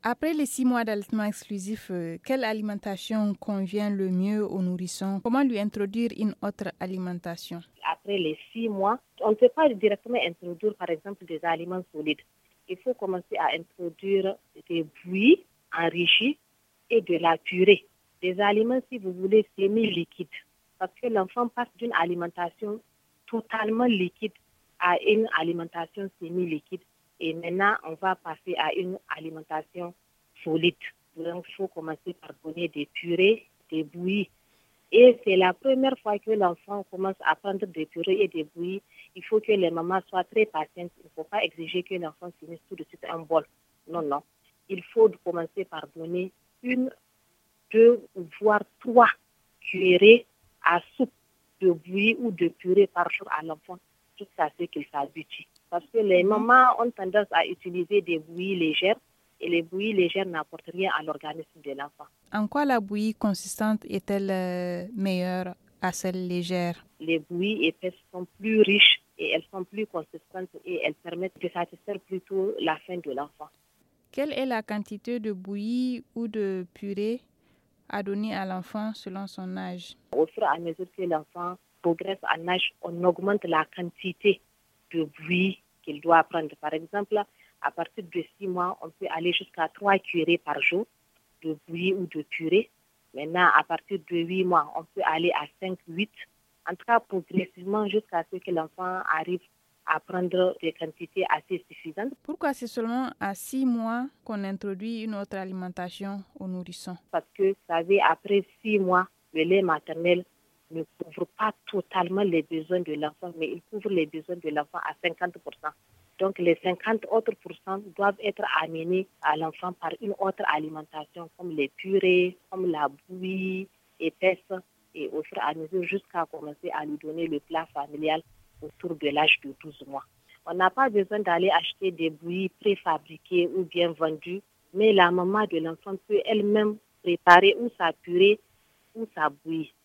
Après les 6 mois d'allaitement exclusif, quelle alimentation convient le mieux au nourrisson? Comment lui introduire une autre alimentation? Après les 6 mois, on ne peut pas directement introduire, par exemple, des aliments solides. Il faut commencer à introduire des bouillies enrichies et de la purée. Des aliments, si vous voulez, semi-liquides. Parce que l'enfant passe d'une alimentation totalement liquide à une alimentation semi-liquide. Et maintenant, on va passer à une alimentation solide. Donc, il faut commencer par donner des purées, des bouillies. Et c'est la première fois que l'enfant commence à prendre des purées et des bouillies. Il faut que les mamans soient très patientes. Il ne faut pas exiger que l'enfant finisse tout de suite un bol. Non, non. Il faut commencer par donner 1, 2, voire 3 cuillerées à soupe de bouillie ou de purée par jour à l'enfant jusqu'à ce qu'il s'habitue. Parce que les mamans ont tendance à utiliser des bouillies légères et les bouillies légères n'apportent rien à l'organisme de l'enfant. En quoi la bouillie consistante est-elle meilleure à celle légère? Les bouillies épaisses sont plus riches et elles sont plus consistantes et elles permettent de satisfaire plutôt la faim de l'enfant. Quelle est la quantité de bouillie ou de purée à donner à l'enfant selon son âge? Au fur et à mesure que l'enfant progresse en âge, on augmente la quantité de bouillie qu'il doit prendre. Par exemple, à partir de 6 mois, on peut aller jusqu'à 3 cuillerées par jour de bouillie ou de purée. Maintenant, à partir de 8 mois, on peut aller à 5, 8. En tout cas, progressivement jusqu'à ce que l'enfant arrive à prendre des quantités assez suffisantes. Pourquoi c'est seulement à 6 mois qu'on introduit une autre alimentation au nourrisson? Parce que, vous savez, après 6 mois, le lait maternel ne couvre pas totalement les besoins de l'enfant, mais il couvre les besoins de l'enfant à 50%. Donc, les 50 autres pourcents doivent être amenés à l'enfant par une autre alimentation, comme les purées, comme la bouillie épaisse, et au fur et à mesure jusqu'à commencer à lui donner le plat familial autour de l'âge de 12 mois. On n'a pas besoin d'aller acheter des bouillies préfabriquées ou bien vendues, mais la maman de l'enfant peut elle-même préparer ou sa purée ou sa bouillie.